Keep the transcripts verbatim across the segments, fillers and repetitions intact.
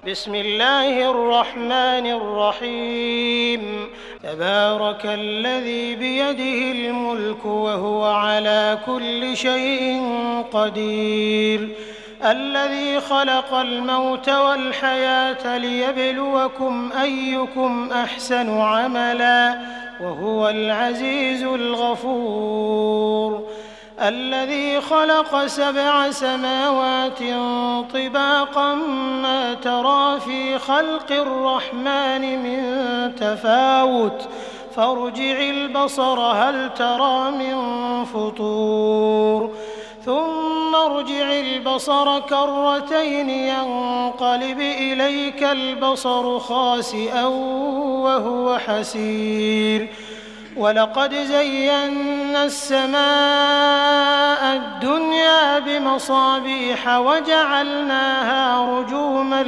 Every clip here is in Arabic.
بسم الله الرحمن الرحيم تبارك الذي بيده الملك وهو على كل شيء قدير الذي خلق الموت والحياة ليبلوكم أيكم أحسن عملا وهو العزيز الغفور الذي خلق سبع سماوات طباقا ما ترى في خلق الرحمن من تفاوت فارجع البصر هل ترى من فطور ثم ارجع البصر كرتين ينقلب إليك البصر خاسئا وهو حسير ولقد زينا السماء الدنيا بمصابيح وجعلناها رجوما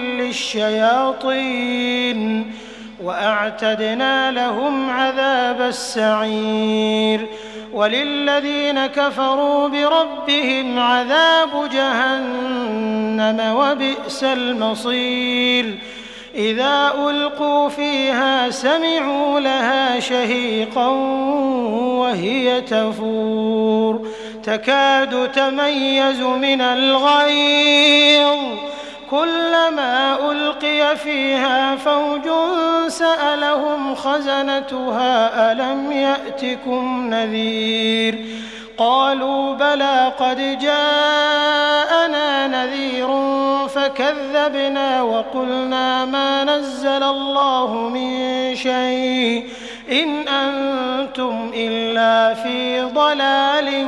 للشياطين وأعتدنا لهم عذاب السعير وللذين كفروا بربهم عذاب جهنم وبئس المصير إذا ألقوا فيها سمعوا لها شهيقا وهي تفور تكاد تميز من الغيظ كلما ألقي فيها فوج سألهم خزنتها ألم يأتكم نذير قالوا بلى قد جاءنا نذير فكذبنا وقلنا ما نزل الله من شيء إن أنتم إلا في ضلال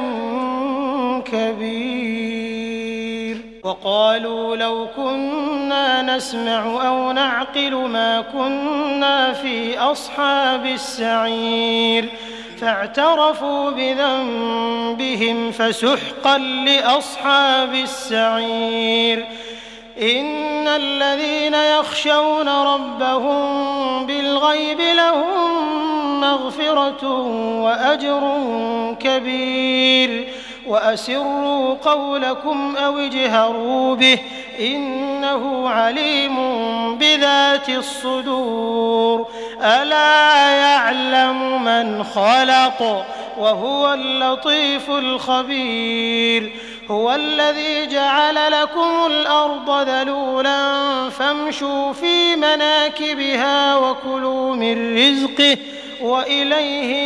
كبير وقالوا لو كنا نسمع أو نعقل ما كنا في أصحاب السعير فاعترفوا بذنبهم فسحقا لأصحاب السعير إن الذين يخشون ربهم بالغيب لهم مغفرة وأجر كبير وأسروا قولكم أو اجهروا به إنه عليم بذات الصدور ألا يعلم من خلق وهو اللطيف الخبير هو الذي جعل لكم الأرض ذلولا فامشوا في مناكبها وكلوا من رزقه وإليه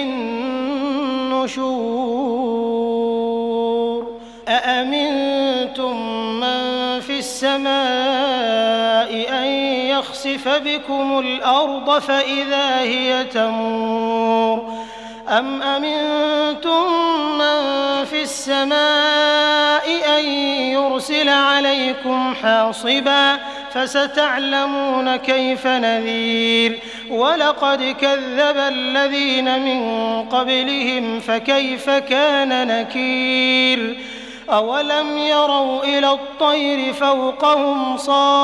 النشور أأمنتم من في السماء أن يخسف بكم الأرض فإذا هي تمور أم أمنتم من في السماء أن يرسل عليكم حاصبا فستعلمون كيف نذير ولقد كذب الذين من قبلهم فكيف كان نكير أولم يروا إلى الطير فوقهم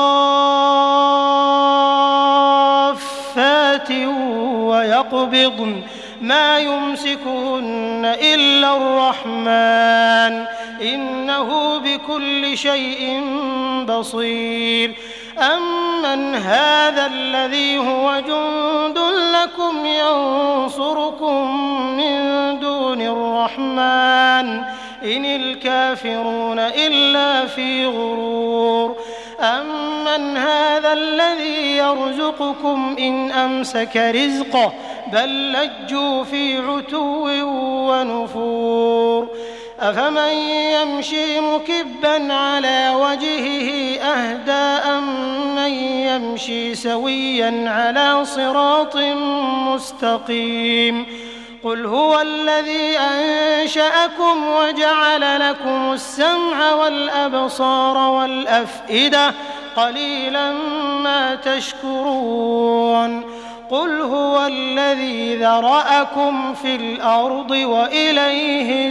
صافات ويقبضن ما يمسكهن إلا الرحمن إنه بكل شيء بصير أمن هذا الذي هو جند لكم ينصركم من دون الرحمن إن الكافرون إلا في غرور أمن هذا الذي يرزقكم إن أمسك رزقه بل لجوا في عتو ونفور أفمن يمشي مكبا على وجهه أهدى أمن يمشي سويا على صراط مستقيم قل هو الذي أنشأكم وجعل لكم السمع والأبصار والأفئدة قليلا ما تشكرون قل هو الذي ذرأكم في الأرض وإليه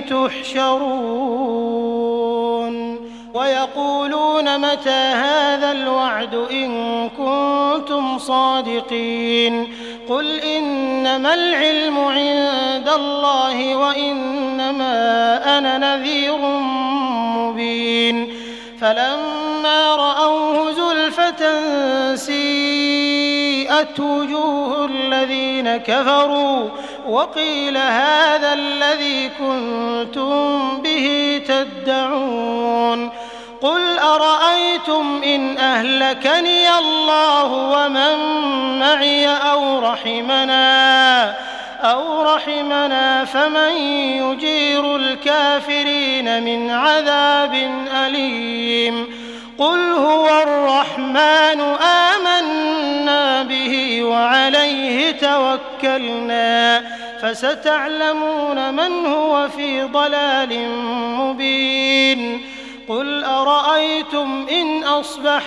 تحشرون ويقولون متى هذا الوعد إن كنتم صادقين قل إنما العلم عند الله وإنما أنا نذير مبين فلما رأوه زلفة سيئت وجوه الذين كفروا وقيل هذا الذي كنتم به تدعون قل أرأيتم إن أهلكني الله ومن معي أو رحمنا أو رحمنا فمن يجير الكافرين من عذاب أليم قل هو الرحمن آمنا به وعليه توكلنا فستعلمون من هو في ضلال مبين قل أرأيتم إن أصبح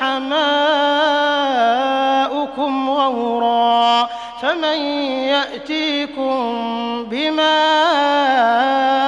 ماؤكم غورا فمن يأتيكم بماء